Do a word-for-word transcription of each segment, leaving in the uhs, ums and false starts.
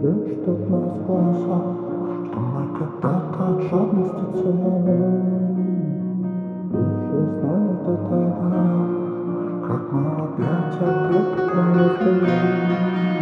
прячут от нас глаза, что мы когда-то от жадности целовались. Бывшие знают это я, как мы в объятия трепетно возлюбились.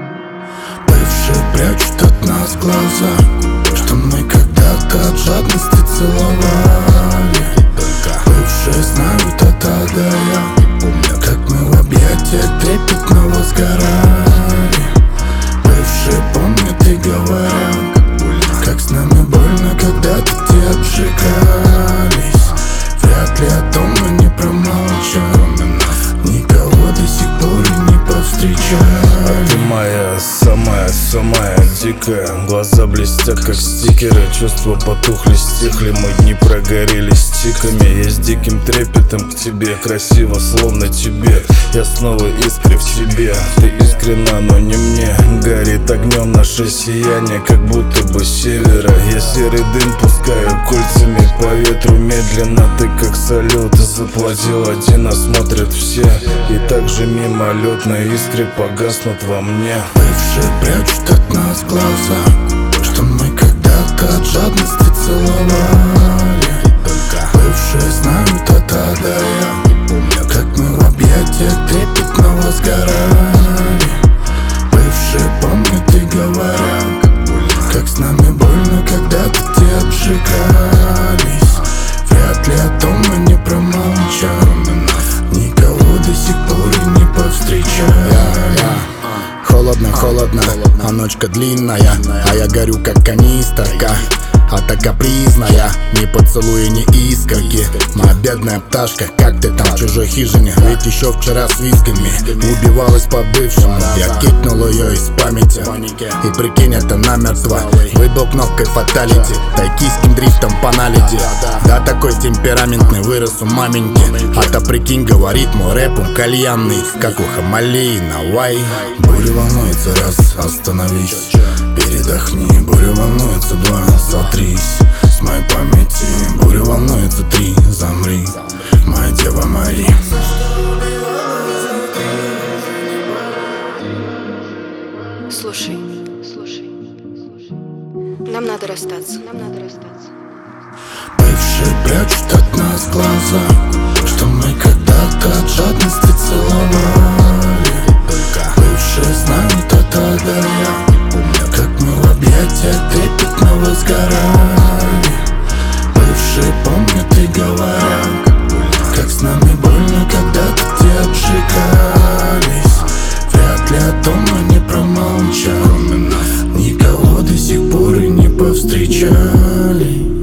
Бывшие прячут от нас глаза, что мы когда-то от жадности целовали. Бывшие знают это да я, как мы в объятия трепетно возгорали. Бывшие помнят и говорят, как с нами больно когда-то те обжигались. Вряд ли о том мы не промолчали, никого до сих пор и не повстречали. Ты моя самая, самая дикая. Глаза блестят как стикеры, чувства потухли, стихли. Мы дни прогорели стиками. Я с диким трепетом к тебе, красиво, словно тебе. Я снова искры в тебе. Ты искренна, но не мне. Горит огнем наше сияние, как будто бы с севера. Я серый дым пускаю кольцами по ветру медленно. Ты как салют, заплатил один, а смотрят все. И так же мимолетно искры погаснут во мне. Бывшие прячут от нас глаза, что мы когда-то от жадности целовали. Бывшие знают это да я, как мы в объятиях трепетно возгорали. Бывшие помнят и говорят, как с нами больно когда-то те обжигались. Вряд ли о том мы не промолчали, никого до сих пор и не повстречали. Холодно, холодно, а ночка длинная, а я горю как канистрка. А та капризная, ни поцелуя, ни искорки. Моя бедная пташка, как ты там в чужой хижине? Ведь еще вчера с визгами убивалась по бывшему. Я кикнул ее из памяти, и прикинь, это намертво. Выбил кнопкой фаталити, тайкийским дрифтом по наледи. Да такой темпераментный вырос у маменьки. А та прикинь, говорит мой рэп, он кальянный, как у Хамалеи на Вай. Буря волнуется, раз, остановись, передохни. Буря волнуется, два, сотрись с моей памяти. Буря волнуется, три, замри, моя Дева Мария. Слушай, слушай, слушай. Нам надо расстаться, нам надо расстаться. Бывшие прячут от нас глаза, что мы когда-то от жадности целовали. Бывшие знают это да я, как мы в объятиях трепетно возгорали. Бывшие помнят и говорят, как с нами больно когда-то те обжигались. Вряд ли о том мы не промолчали, никого до сих пор и не повстречали.